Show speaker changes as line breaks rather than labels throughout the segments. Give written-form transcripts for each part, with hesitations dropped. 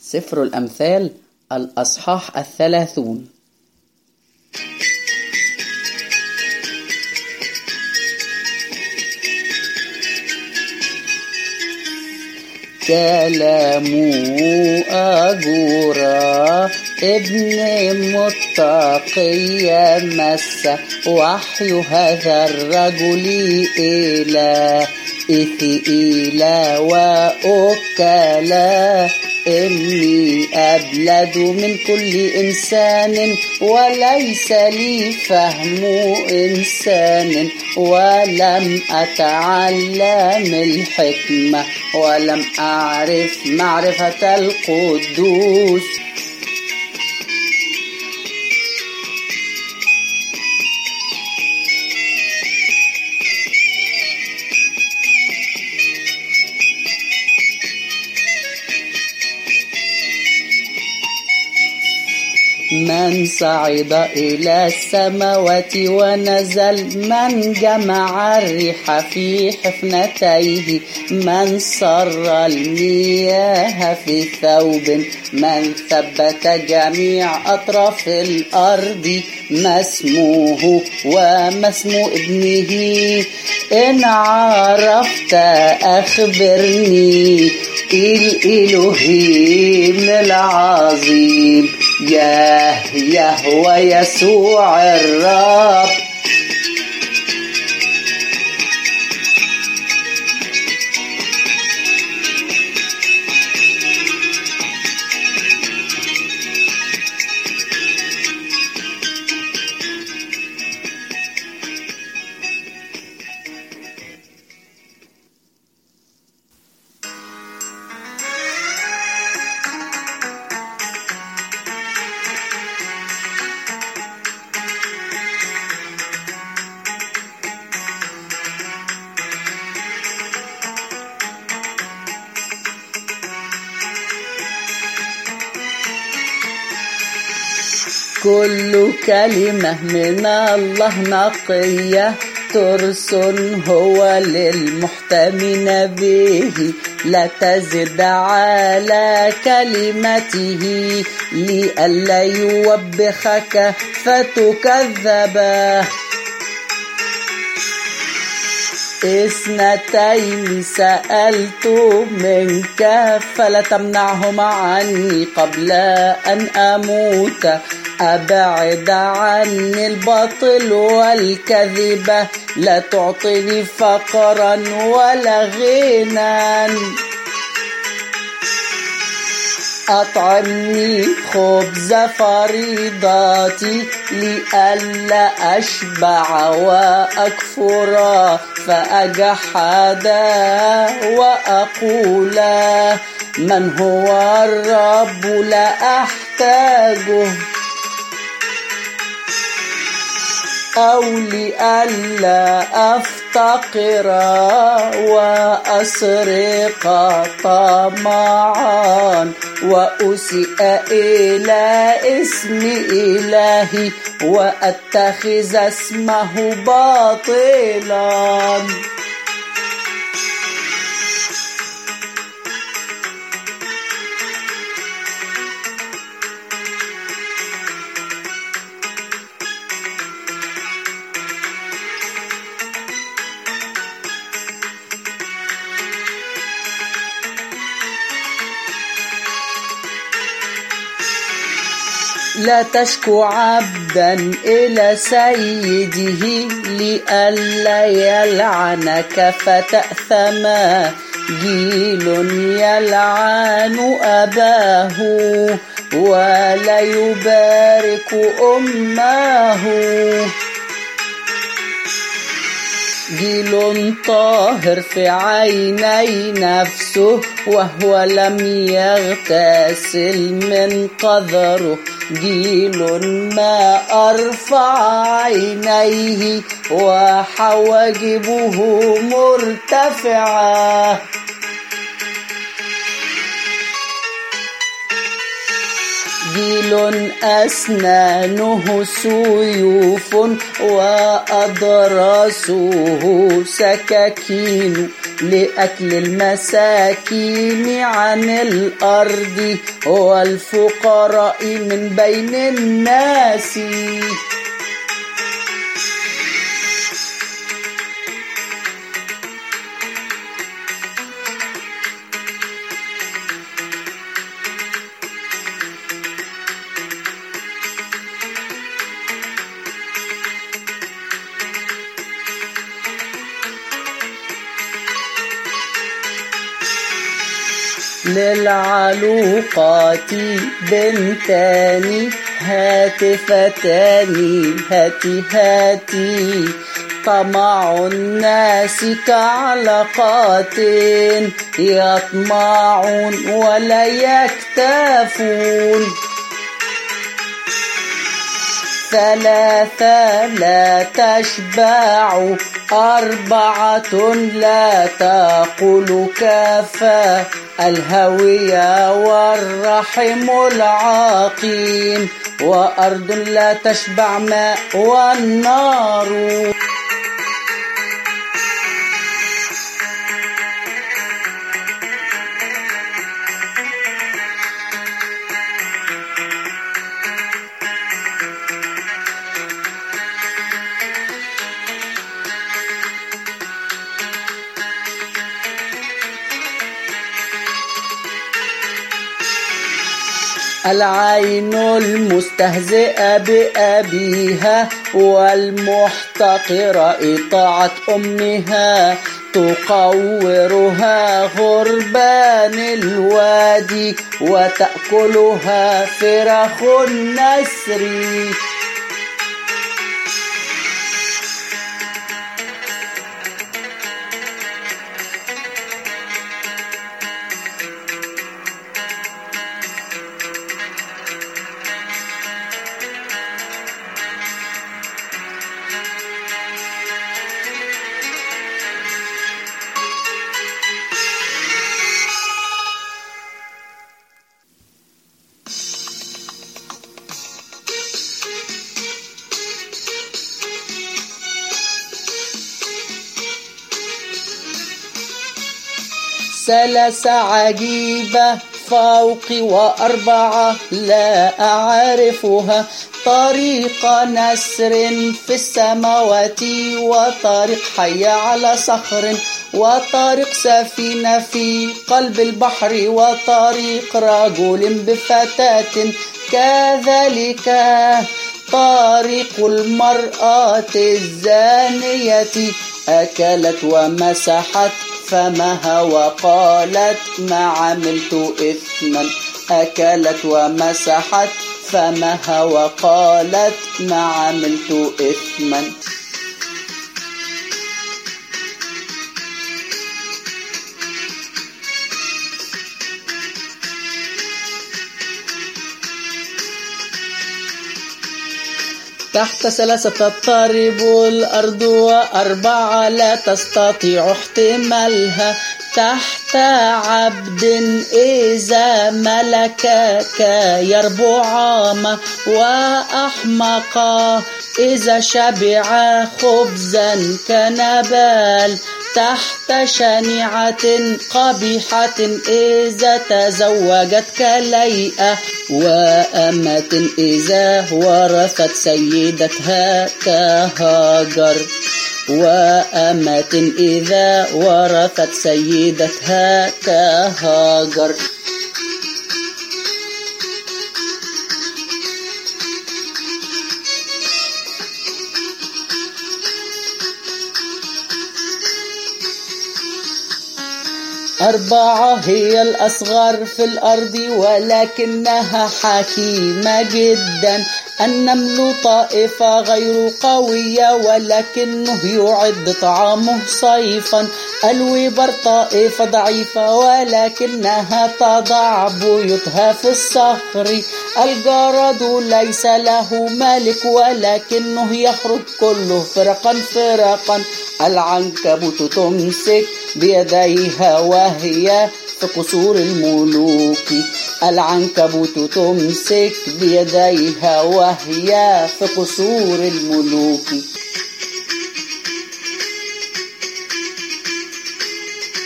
سفر الأمثال الأصحاح 30. كلام أجورا ابن متقي مس وحي هذا الرجل إلى إثئيلا وأكلا إني أبلد من كل إنسان وليس لي فهم إنسان ولم أتعلم الحكمة ولم أعرف معرفة القدوس. من صعد إلى السماوات ونزل من جمع الريح في حفنتيه من صر المياه في ثوب من ثبت جميع أطراف الأرض ما اسمه وما اسم ابنه إن عرفت أخبرني الإلهيم العظيم يهوه يسوع الرب. كل كلمة من الله نقية ترس هو للمحتمين به لا تزد على كلمته لئلا يوبخك فتكذبه. 2 سألت منك فلا تمنعهما عني قبل أن أموت أبعد عني الباطل والكذبة لا تعطني فقرا ولا غنى أطعمني خبز فريضتي لئلا أشبع وأكفر فأجحد وأقول من هو الرب لا أحتاجه أو لئلا أفتقر وأسرق طمعا وأسيء إلى اسم إلهي وأتخذ اسمه باطلا. لا تشكو عبدا إلى سيده لئلا يلعنك فتأثما جيل يلعن أباه ولا يبارك أمه جيل طاهر في عيني نفسه وهو لم يغتسل من قذره جيل ما أرفع عينيه وحواجبه مرتفعة جيل أسنانه سيوف وأضراسه سكاكين لأكل المساكين عن الأرض والفقراء من بين الناس. للعلوقات بنتان هاتفتان هاتي هاتي طمع الناس كعلقات يطمعون ولا يكتفون. ثلاثة لا تشبع أربعة لا تأكل كافة الهوية والرحم العقيم وأرض لا تشبع ماء والنار. العين المستهزئة بأبيها والمحتقرة إطاعة أمها تقورها غربان الوادي وتأكلها فراخ النسر. ثلاثة عجيبة فوقي وأربعة لا أعرفها طريق نسر في السماوات وطريق حي على صخر وطريق سفينة في قلب البحر وطريق رجل بفتاة كذلك طريق المرأة الزانية أكلت ومسحت فمها وقالت ما عملت إثما أكلت ومسحت فمها وقالت ما عملت إثما. تحت ثلاثة تضطرب الأرض وأربعة لا تستطيع احتمالها تحت عبد إذا ملكك يربعام وأحمقا إذا شبع خبزا كنبال تحت شنيعة قبيحة إذا تزوجت كليئة وأمة إذا ورثت سيدتها كهاجر وأمة إذا ورثت سيدتها كهاجر. أربعة هي الأصغر في الأرض ولكنها حكيمة جدا. النمل طائفة غير قوية ولكنه يعد طعامه صيفا. الوبر طائفة ضعيفة ولكنها تضع بيوتها في الصخر. الجراد ليس له ملك ولكنه يخرج كله فرقا فرقا. العنكبوت تمسك بيديها وهي في قصور الملوك. العنكبوت تمسك بيديها وهي في قصور الملوك.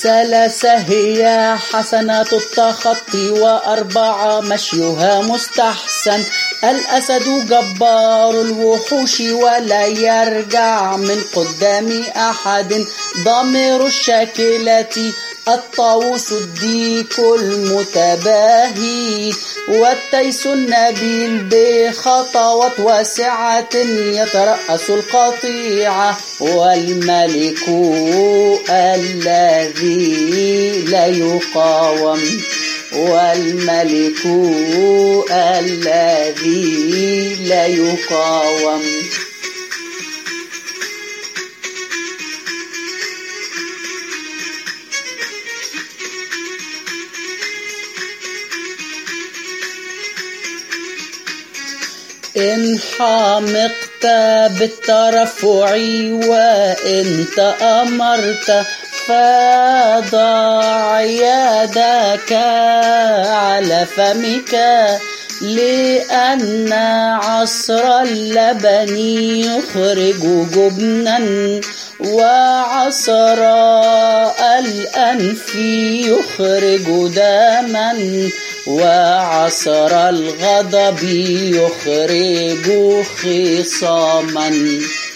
3 هي حسنات التخطي، و4 مشيها مستحسن. الأسد جبار الوحوش ولا يرجع من قدام أحد. ضمير الشاكلة الطاووس الديك المتباهي، والتيس النبيل بخطوات واسعة يترأس القطيعة. والملك الذي لا يقاوم، والملك الذي لا يقاوم. إن حمقت بالترفع وإن تأمرت، فضع يدك على فمك، لأن عصر اللبن يخرج جبنا، وعصر الأنف يخرج دما، وعصر الغضب يخرج خصاما.